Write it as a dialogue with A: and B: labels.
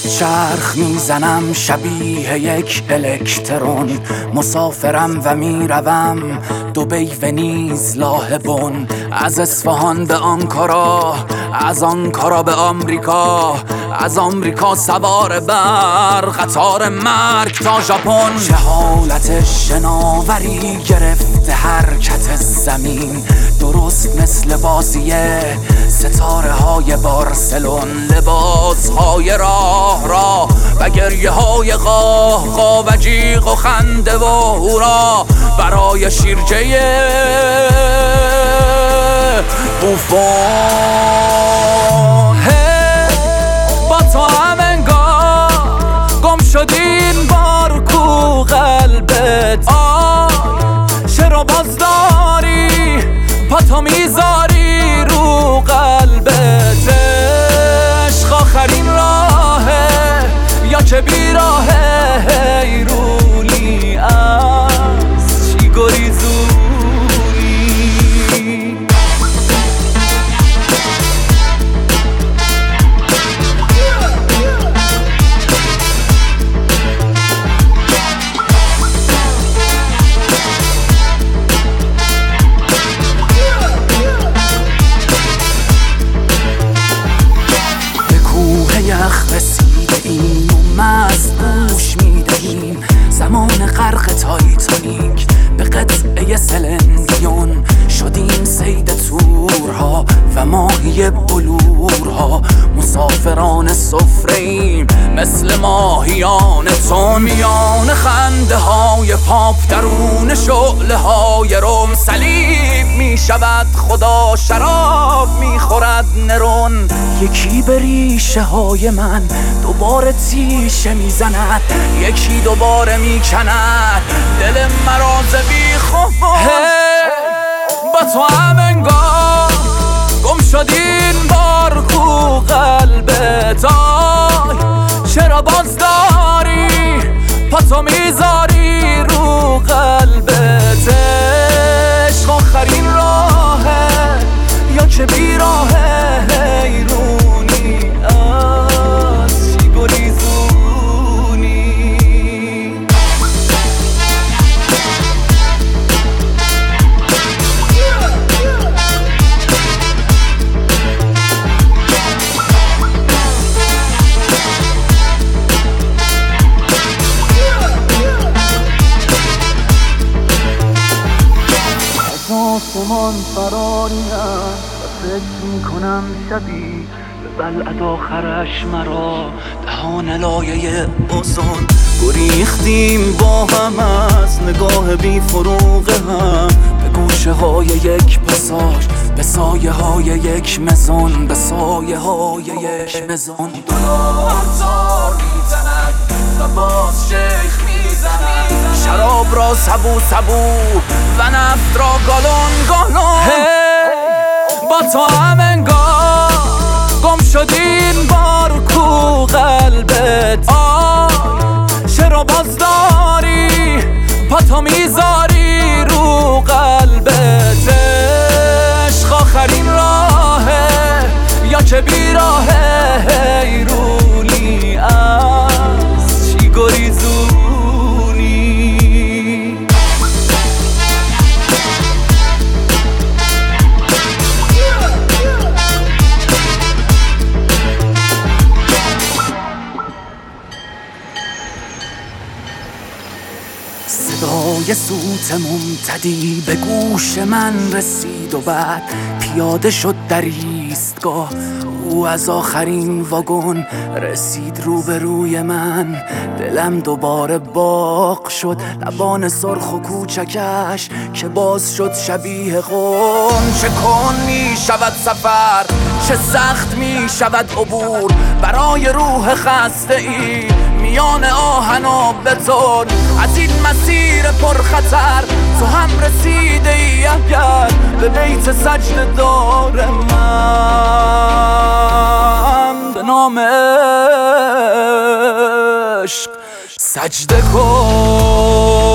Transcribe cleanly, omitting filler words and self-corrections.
A: چرخ میزنم شبیه یک الکترون، مسافرم و میروم دبی، ونیز، لاهبون، از اصفهان به آنکارا، از آنکارا به آمریکا، از آمریکا سوار بر قطار مرگ تا ژاپن. چه حالت شناوری گرفته حرکت زمین، درست مثل بازی ستاره های بارسلون. لباس های راه و گریه های قاه و جیغ و خنده و هورا برای شیرجه بوفون. با تو هم انگار گم شدین بار کو قلبت. چرا باز داری پا تو میذاری رو قلبت؟ عشق آخرین راهه یا که بیراهه؟ حیرونی از چی گریزونی؟ یخ رسیده ایم و مست گوش میدهیم زمان غرق تایتانیک به قطعه سلندیون. شدیم صید تورها و ماهی بلورها، مسافران سفره ایم مثل ماهیان تون. میان خنده های پاپ درون شعله های روم صلیب می شود خدا، شراب می خورد نرون. یکی به ریشه های من دوباره تیشه می زند، یکی دوباره می کند دل مراز بی خوب. با تو هم انگار گم شدین بار کو قلبت. چرا باز داری پا تو میذاری رو قلبت؟ عشق آخرین راهه یا که بیراهه؟ حیرونی از چی گریزونی؟ آسمان فراریم و فکر میکنم شبی به بلعت آخرش مرا دهان لایه اوزون. گریختیم با هم از نگاه بی فروغ هم به گوشه های یک پاساژ، به سایه های یک مزون، به سایه های یک مزون. دلار میزند و باز شیخ میزند، شراب را سبو سبو و نفت را گالون گالون. با تو هم انگار گم شدین بار کو قلبت. چرا باز داری پا تو میذاری رو قلبت؟ عشق آخرین راهه یا که بیراهه؟ حیرونی از چی گریزونی؟ صدای سوت ممتدی به گوش من رسید و بعد پیاده شد در ایستگاه. او از آخرین واگن رسید روبروی من، دلم دوباره باغ شد. لبان سرخ و کوچکش که باز شد شبیه قم. چه کن می شود سفر، چه سخت می شود عبور برای روح خسته ای میان آهن و بتون. از این مسیر پرخطر تو هم رسیده ای اگر به بیت سجده دار من به نام عشق سجده کن.